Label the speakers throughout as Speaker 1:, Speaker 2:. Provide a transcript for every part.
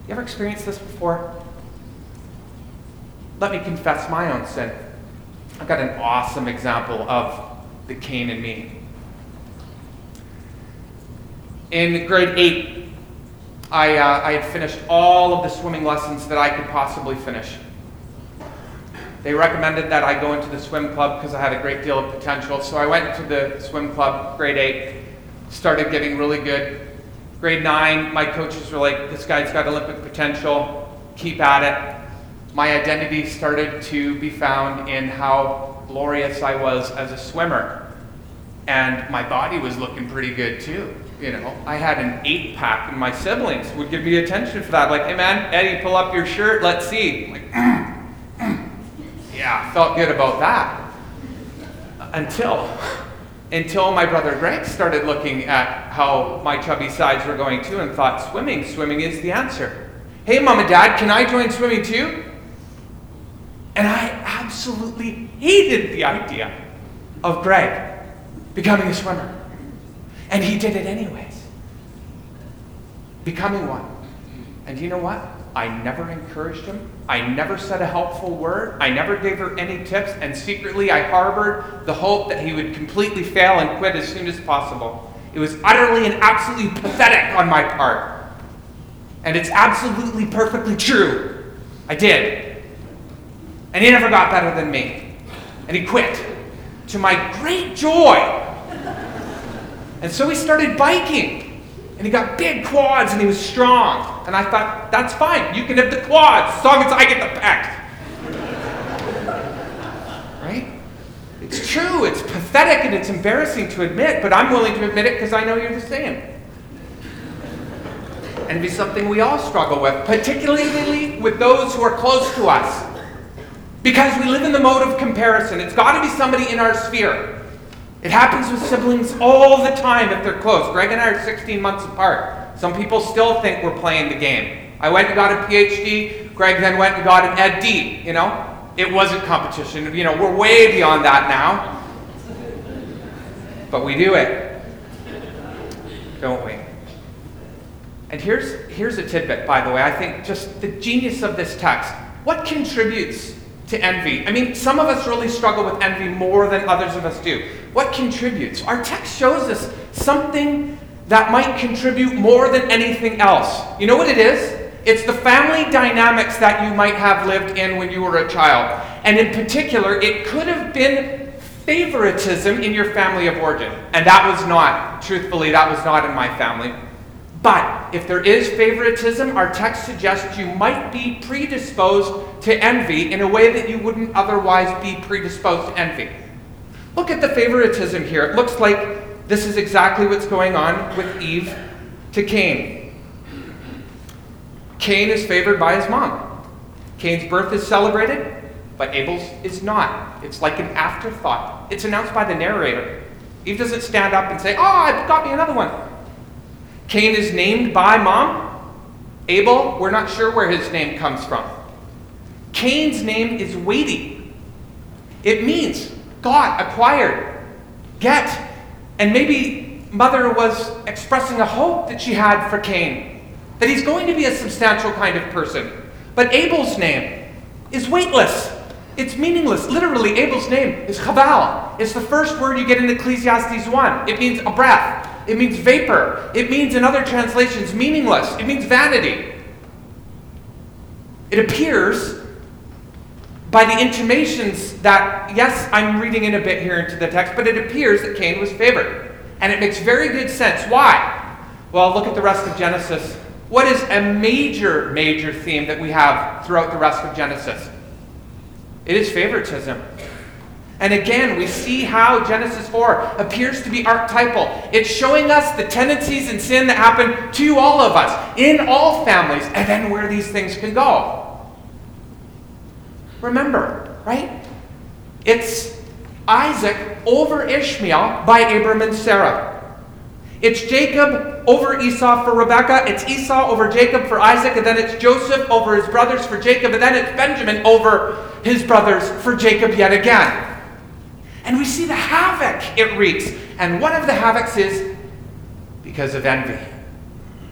Speaker 1: You ever experienced this before? Let me confess my own sin. I've got an awesome example of the Cain in me. In grade 8, I had finished all of the swimming lessons that I could possibly finish. They recommended that I go into the swim club because I had a great deal of potential. So I went to the swim club, grade 8, started getting really good. Grade 9, my coaches were like, this guy's got Olympic potential, keep at it. My identity started to be found in how glorious I was as a swimmer. And my body was looking pretty good too. You know, I had an 8-pack and my siblings would give me attention for that. Like, hey man, Eddie, pull up your shirt, let's see. I'm like, yeah, felt good about that. Until my brother Greg started looking at how my chubby sides were going too and thought, swimming is the answer. Hey mom and dad, can I join swimming too? And I absolutely hated the idea of Greg becoming a swimmer. And he did it anyways. Becoming one. And you know what? I never encouraged him. I never said a helpful word. I never gave her any tips. And secretly I harbored the hope that he would completely fail and quit as soon as possible. It was utterly and absolutely pathetic on my part. And it's absolutely perfectly true. I did. And he never got better than me. And he quit. To my great joy. And so he started biking. And he got big quads and he was strong. And I thought, that's fine. You can have the quads as long as I get the pecs. Right? It's true. It's pathetic and it's embarrassing to admit, but I'm willing to admit it because I know you're the same. And it'd be something we all struggle with, particularly with those who are close to us. Because we live in the mode of comparison. It's got to be somebody in our sphere. It happens with siblings all the time if they're close. Greg and I are 16 months apart. Some people still think we're playing the game. I went and got a PhD. Greg then went and got an Ed.D. You know, it wasn't competition. You know, we're way beyond that now. But we do it, don't we? And here's a tidbit, by the way. I think just the genius of this text. What contributes to envy? I mean, some of us really struggle with envy more than others of us do. What contributes? Our text shows us something that might contribute more than anything else. You know what it is? It's the family dynamics that you might have lived in when you were a child. And in particular, it could have been favoritism in your family of origin. And that was not, truthfully, that was not in my family. But if there is favoritism, our text suggests you might be predisposed to envy in a way that you wouldn't otherwise be predisposed to envy. Look at the favoritism here. It looks like this is exactly what's going on with Eve to Cain. Cain is favored by his mom. Cain's birth is celebrated, but Abel's is not. It's like an afterthought. It's announced by the narrator. Eve doesn't stand up and say, oh, I've got me another one. Cain is named by mom. Abel, we're not sure where his name comes from. Cain's name is weighty. It means got, acquired, get. And maybe mother was expressing a hope that she had for Cain, that he's going to be a substantial kind of person. But Abel's name is weightless. It's meaningless. Literally, Abel's name is Chabal. It's the first word you get in Ecclesiastes 1. It means a breath. It means vapor. It means, in other translations, meaningless. It means vanity. It appears by the intimations that, yes, I'm reading in a bit here into the text, but it appears that Cain was favored. And it makes very good sense. Why? Well, look at the rest of Genesis. What is a major, major theme that we have throughout the rest of Genesis? It is favoritism. And again, we see how Genesis 4 appears to be archetypal. It's showing us the tendencies and sin that happen to all of us, in all families, and then where these things can go. Remember, right? It's Isaac over Ishmael by Abram and Sarah. It's Jacob over Esau for Rebekah. It's Esau over Jacob for Isaac. And then it's Joseph over his brothers for Jacob. And then it's Benjamin over his brothers for Jacob yet again. And we see the havoc it wreaks. And one of the havocs is because of envy.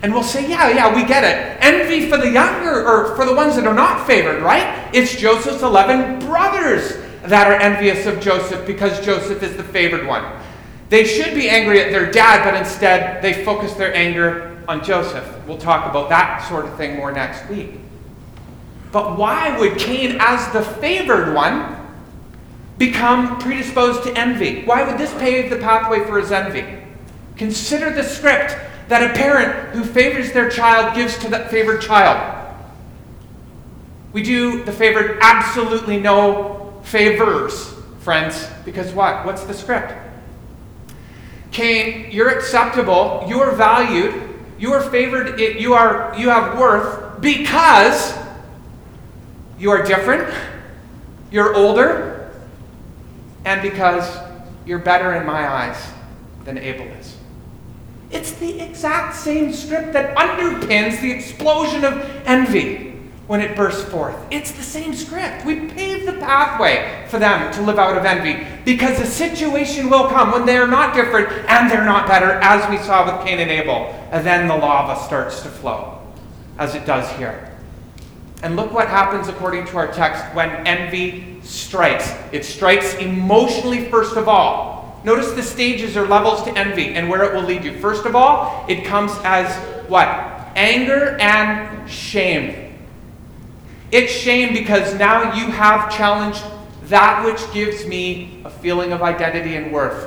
Speaker 1: And we'll say, yeah, we get it. Envy for the younger, or for the ones that are not favored, right? It's Joseph's 11 brothers that are envious of Joseph because Joseph is the favored one. They should be angry at their dad, but instead they focus their anger on Joseph. We'll talk about that sort of thing more next week. But why would Cain, as the favored one, become predisposed to envy? Why would this pave the pathway for his envy? Consider the script that a parent who favors their child gives to that favored child. We do the favored absolutely no favors, friends, because what? What's the script? Cain, you're acceptable, you are valued, you are favored, you have worth because you are different, you're older, and because you're better in my eyes than Abel is. It's the exact same script that underpins the explosion of envy when it bursts forth. It's the same script. We paved the pathway for them to live out of envy because a situation will come when they are not different and they're not better, as we saw with Cain and Abel. And then the lava starts to flow, as it does here. And look what happens according to our text when envy strikes. It strikes emotionally first of all. Notice the stages or levels to envy and where it will lead you. First of all, it comes as what? Anger and shame. It's shame because now you have challenged that which gives me a feeling of identity and worth.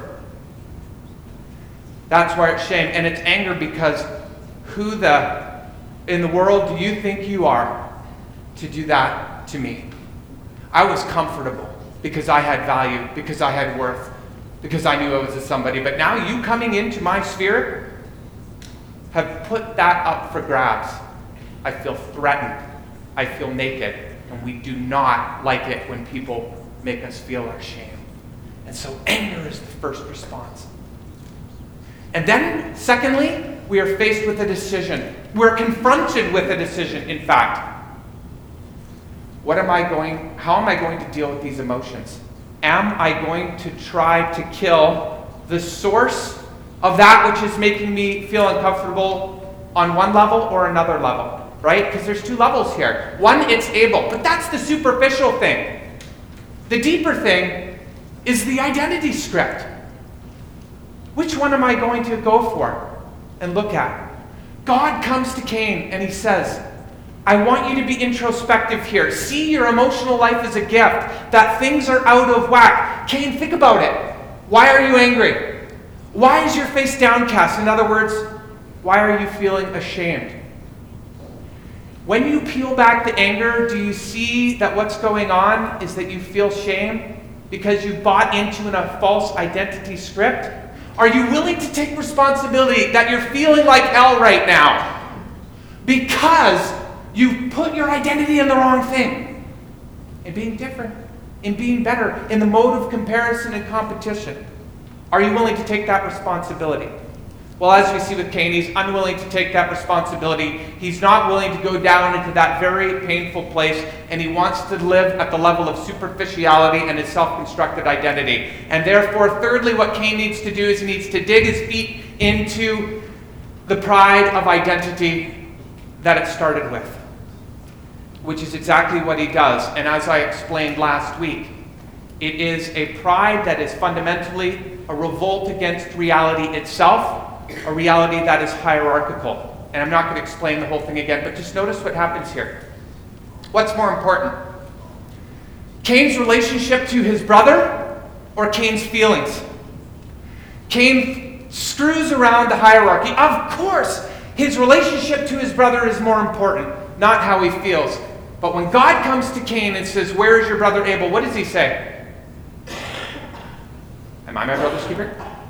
Speaker 1: That's why it's shame. And it's anger because who in the world do you think you are to do that to me? I was comfortable because I had value, because I had worth, because I knew I was a somebody. But now you coming into my sphere have put that up for grabs. I feel threatened. I feel naked. And we do not like it when people make us feel our shame. And so anger is the first response. And then, secondly, we are faced with a decision. We're confronted with a decision, in fact. How am I going to deal with these emotions? Am I going to try to kill the source of that which is making me feel uncomfortable on one level or another level? Right? Because there's two levels here. One, it's Abel, but that's the superficial thing. The deeper thing is the identity script. Which one am I going to go for and look at? God comes to Cain and he says, I want you to be introspective here. See your emotional life as a gift, that things are out of whack. Cain, think about it. Why are you angry? Why is your face downcast? In other words, why are you feeling ashamed? When you peel back the anger, do you see that what's going on is that you feel shame because you bought into a false identity script? Are you willing to take responsibility that you're feeling like hell right now because you put your identity in the wrong thing? In being different, in being better, in the mode of comparison and competition. Are you willing to take that responsibility? Well, as we see with Cain, he's unwilling to take that responsibility. He's not willing to go down into that very painful place, and he wants to live at the level of superficiality and his self-constructed identity. And therefore, thirdly, what Cain needs to do is he needs to dig his feet into the pride of identity that it started with, which is exactly what he does. And as I explained last week, it is a pride that is fundamentally a revolt against reality itself, a reality that is hierarchical. And I'm not going to explain the whole thing again, but just notice what happens here. What's more important? Cain's relationship to his brother or Cain's feelings? Cain screws around the hierarchy. Of course, his relationship to his brother is more important, not how he feels. But when God comes to Cain and says, where is your brother Abel? What does he say? Am I my brother's keeper?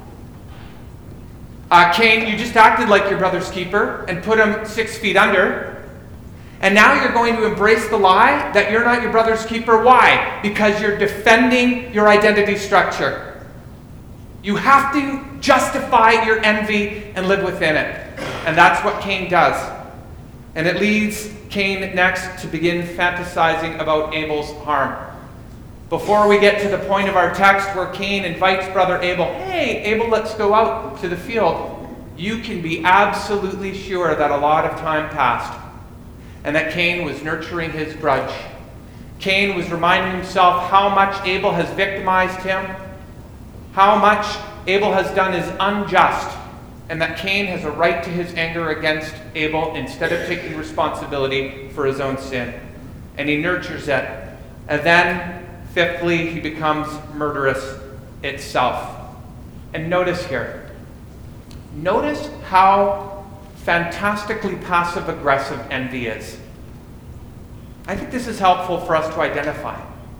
Speaker 1: Cain, you just acted like your brother's keeper and put him 6 feet under. And now you're going to embrace the lie that you're not your brother's keeper. Why? Because you're defending your identity structure. You have to justify your envy and live within it. And that's what Cain does. And it leads Cain next to begin fantasizing about Abel's harm. Before we get to the point of our text where Cain invites brother Abel, hey, Abel, let's go out to the field. you can be absolutely sure that a lot of time passed and that Cain was nurturing his grudge. Cain was reminding himself how much Abel has victimized him, how much Abel has done is unjust, and that Cain has a right to his anger against Abel instead of taking responsibility for his own sin. And he nurtures it. And then, fifthly, he becomes murderous itself. And notice here. Notice how fantastically passive-aggressive envy is. I think this is helpful for us to identify.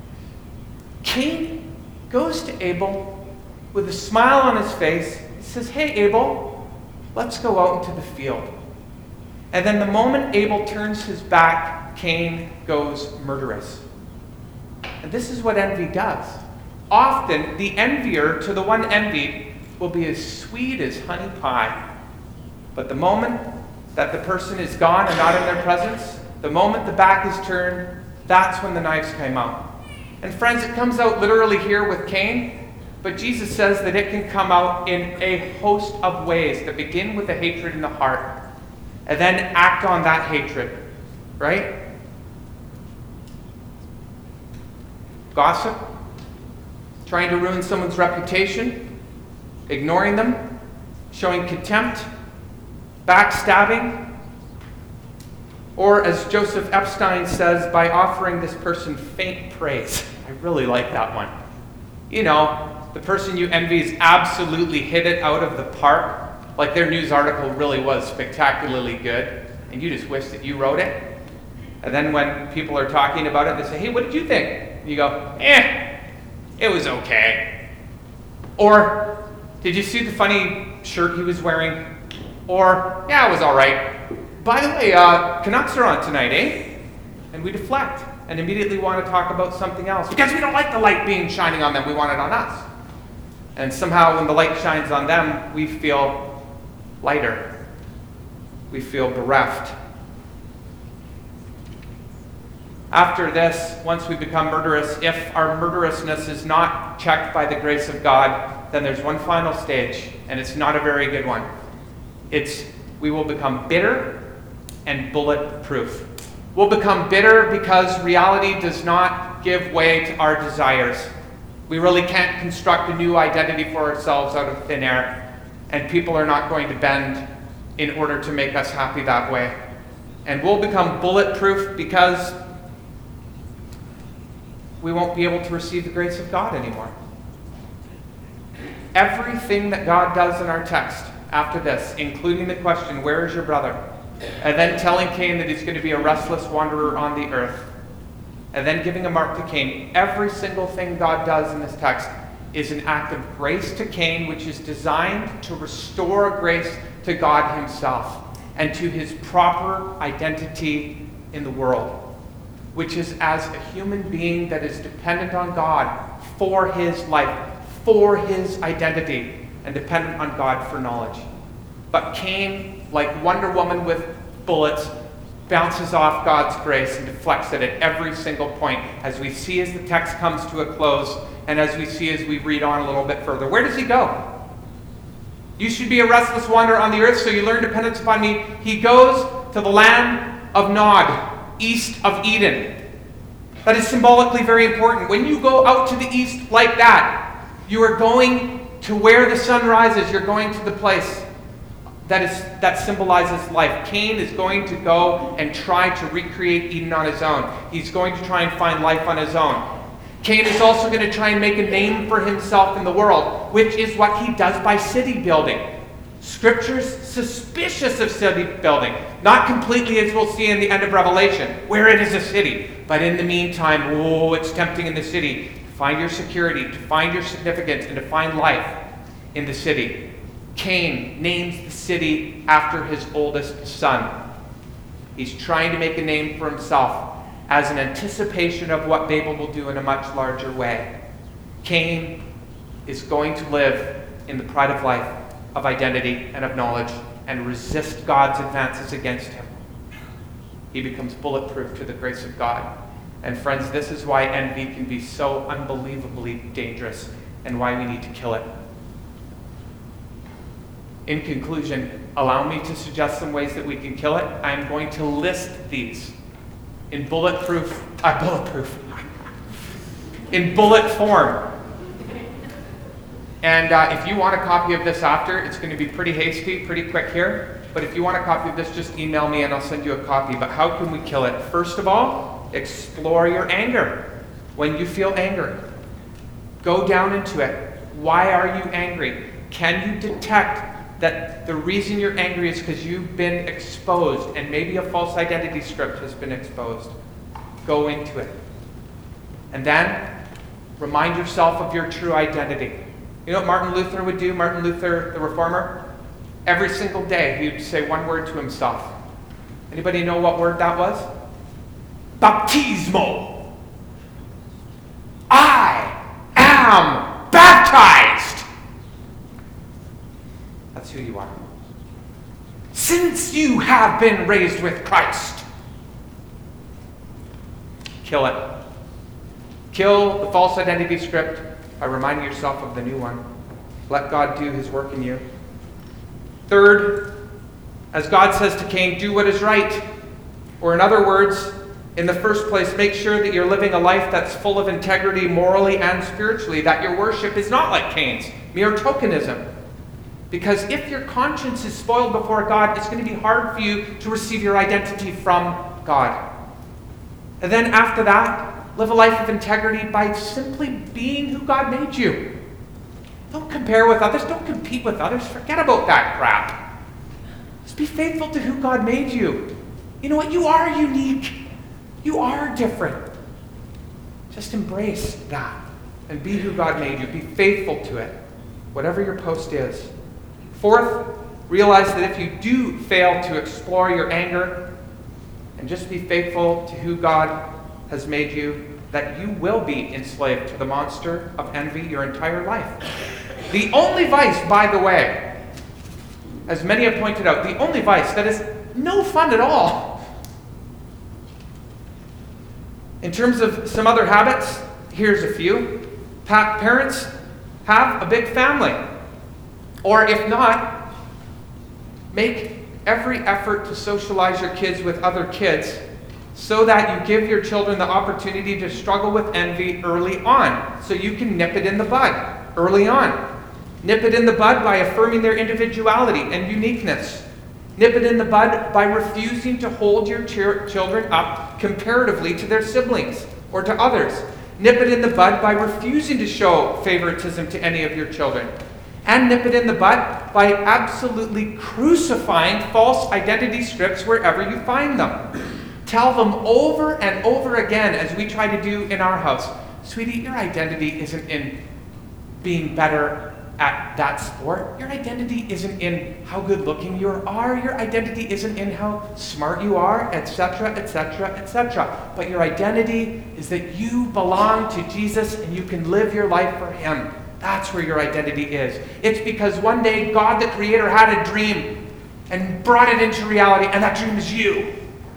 Speaker 1: Cain goes to Abel with a smile on his face. He says, "Hey, Abel, let's go out into the field." And then the moment Abel turns his back, Cain goes murderous. And this is what envy does. Often, the envier to the one envied will be as sweet as honey pie. But the moment that the person is gone and not in their presence, the moment the back is turned, that's when the knives come out. And friends, it comes out literally here with Cain, but Jesus says that it can come out in a host of ways that begin with a hatred in the heart and then act on that hatred, right? Gossip, trying to ruin someone's reputation, ignoring them, showing contempt, backstabbing, or as Joseph Epstein says, by offering this person faint praise. I really like that one. You know, the person you envy is absolutely hit it out of the park, like their news article really was spectacularly good, and you just wish that you wrote it. And then when people are talking about it, they say, "Hey, what did you think?" And you go, "It was okay." Or, "Did you see the funny shirt he was wearing?" Or, "Yeah, it was all right. By the way, Canucks are on tonight, eh?" And we deflect and immediately want to talk about something else because we don't like the light being shining on them. We want it on us. And somehow when the light shines on them, we feel lighter. We feel bereft. After this, once we become murderous, if our murderousness is not checked by the grace of God, then there's one final stage, and it's not a very good one. We will become bitter and bulletproof. We'll become bitter because reality does not give way to our desires. We really can't construct a new identity for ourselves out of thin air, and people are not going to bend in order to make us happy that way. And we'll become bulletproof because we won't be able to receive the grace of God anymore. Everything that God does in our text after this, including the question, "Where is your brother?" and then telling Cain that he's going to be a restless wanderer on the earth, and then giving a mark to Cain, every single thing God does in this text is an act of grace to Cain, which is designed to restore grace to God himself and to his proper identity in the world, which is as a human being that is dependent on God for his life, for his identity, and dependent on God for knowledge. But Cain, like Wonder Woman with bullets, bounces off God's grace and deflects it at every single point, as we see as the text comes to a close, and as we see as we read on a little bit further. Where does he go? "You should be a restless wanderer on the earth, so you learn dependence upon me." He goes to the land of Nod, east of Eden. That is symbolically very important. When you go out to the east like that, you are going to where the sun rises. You're going to the place that symbolizes life. Cain is going to go and try to recreate Eden on his own. He's going to try and find life on his own. Cain is also going to try and make a name for himself in the world, which is what he does by city building. Scripture's suspicious of city building. Not completely, as we'll see in the end of Revelation, where it is a city. But in the meantime, it's tempting in the city to find your security, to find your significance, and to find life in the city. Cain names the city after his oldest son. He's trying to make a name for himself as an anticipation of what Babel will do in a much larger way. Cain is going to live in the pride of life, of identity, and of knowledge, and resist God's advances against him. He becomes bulletproof to the grace of God. And friends, this is why envy can be so unbelievably dangerous and why we need to kill it. In conclusion, allow me to suggest some ways that we can kill it. I'm going to list these in bullet form. And if you want a copy of this after, it's going to be pretty hasty, pretty quick here. But if you want a copy of this, just email me and I'll send you a copy. But how can we kill it? First of all, explore your anger. When you feel anger, go down into it. Why are you angry? Can you detect that the reason you're angry is because you've been exposed and maybe a false identity script has been exposed? Go into it. And then remind yourself of your true identity. You know what Martin Luther would do? Martin Luther, the reformer? Every single day, he would say one word to himself. Anybody know what word that was? Baptismo. I am baptized. That's who you are. Since you have been raised with Christ. Kill it. Kill the false identity script by reminding yourself of the new one. Let God do his work in you. Third, as God says to Cain, do what is right. Or in other words, in the first place, make sure that you're living a life that's full of integrity morally and spiritually, that your worship is not like Cain's, mere tokenism. Because if your conscience is spoiled before God, it's going to be hard for you to receive your identity from God. And then after that, live a life of integrity by simply being who God made you. Don't compare with others. Don't compete with others. Forget about that crap. Just be faithful to who God made you. You know what? You are unique. You are different. Just embrace that and be who God made you. Be faithful to it, whatever your post is. Fourth, realize that if you do fail to explore your anger and just be faithful to who God has made you, that you will be enslaved to the monster of envy your entire life. The only vice, by the way, as many have pointed out, the only vice that is no fun at all. In terms of some other habits, here's a few. Parents, have a big family. Or if not, make every effort to socialize your kids with other kids so that you give your children the opportunity to struggle with envy early on, so you can nip it in the bud early on. Nip it in the bud by affirming their individuality and uniqueness. Nip it in the bud by refusing to hold your children up comparatively to their siblings or to others. Nip it in the bud by refusing to show favoritism to any of your children. And nip it in the bud by absolutely crucifying false identity scripts wherever you find them. Tell them over and over again, as we try to do in our house, sweetie, your identity isn't in being better at that sport. Your identity isn't in how good looking you are. Your identity isn't in how smart you are, etc., etc., etc. But your identity is that you belong to Jesus and you can live your life for him. That's where your identity is. It's because one day God the Creator had a dream and brought it into reality, and that dream is you.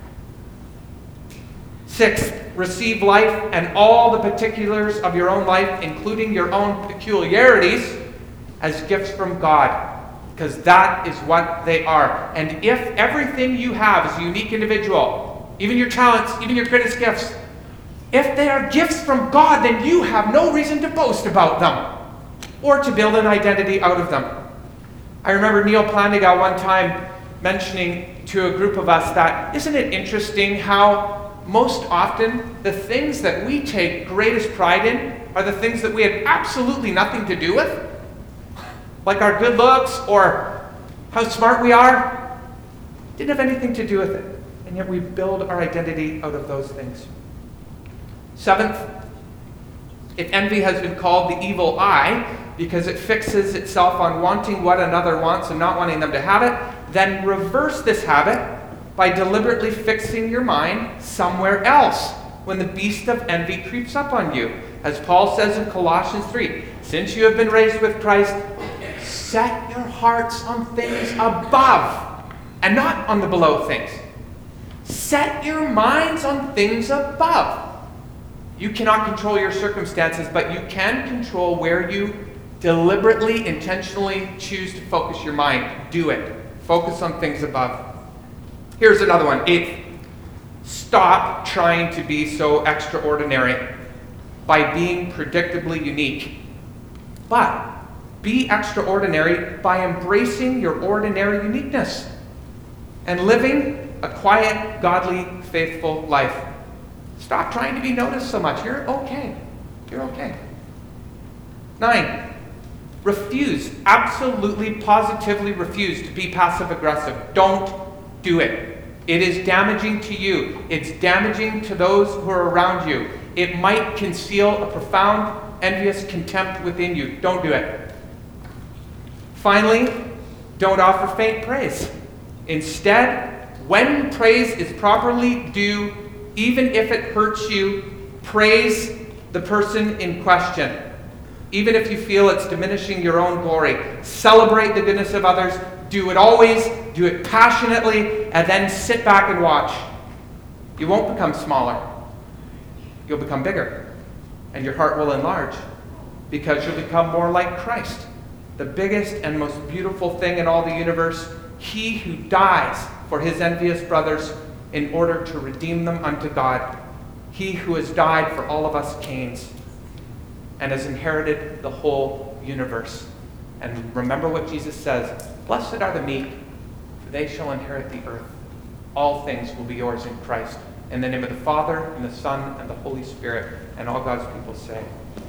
Speaker 1: Sixth, receive life and all the particulars of your own life, including your own peculiarities, as gifts from God, because that is what they are. And if everything you have is a unique individual, even your talents, even your greatest gifts, if they are gifts from God, then you have no reason to boast about them or to build an identity out of them. I remember Neil Plantinga one time mentioning to a group of us that, isn't it interesting how most often the things that we take greatest pride in are the things that we had absolutely nothing to do with? Like our good looks or how smart we are. Didn't have anything to do with it. And yet we build our identity out of those things. Seventh, if envy has been called the evil eye because it fixes itself on wanting what another wants and not wanting them to have it, then reverse this habit by deliberately fixing your mind somewhere else when the beast of envy creeps up on you. As Paul says in Colossians 3, since you have been raised with Christ, set your hearts on things above and not on the below things. Set your minds on things above. You cannot control your circumstances, but you can control where you Deliberately, intentionally choose to focus your mind. Do it. Focus on things above. Here's another one. 8th, stop trying to be so extraordinary by being predictably unique. But be extraordinary by embracing your ordinary uniqueness and living a quiet, godly, faithful life. Stop trying to be noticed so much. You're okay. You're okay. 9, refuse, absolutely, positively refuse to be passive-aggressive. Don't do it. It is damaging to you. It's damaging to those who are around you. It might conceal a profound, envious contempt within you. Don't do it. Finally, don't offer faint praise. Instead, when praise is properly due, even if it hurts you, praise the person in question. Even if you feel it's diminishing your own glory, celebrate the goodness of others. Do it always, do it passionately, and then sit back and watch. You won't become smaller. You'll become bigger, and your heart will enlarge because you'll become more like Christ, the biggest and most beautiful thing in all the universe, he who dies for his envious brothers in order to redeem them unto God, he who has died for all of us Cains and has inherited the whole universe. And remember what Jesus says, blessed are the meek, for they shall inherit the earth. All things will be yours in Christ. In the name of the Father, and the Son, and the Holy Spirit, and all God's people say,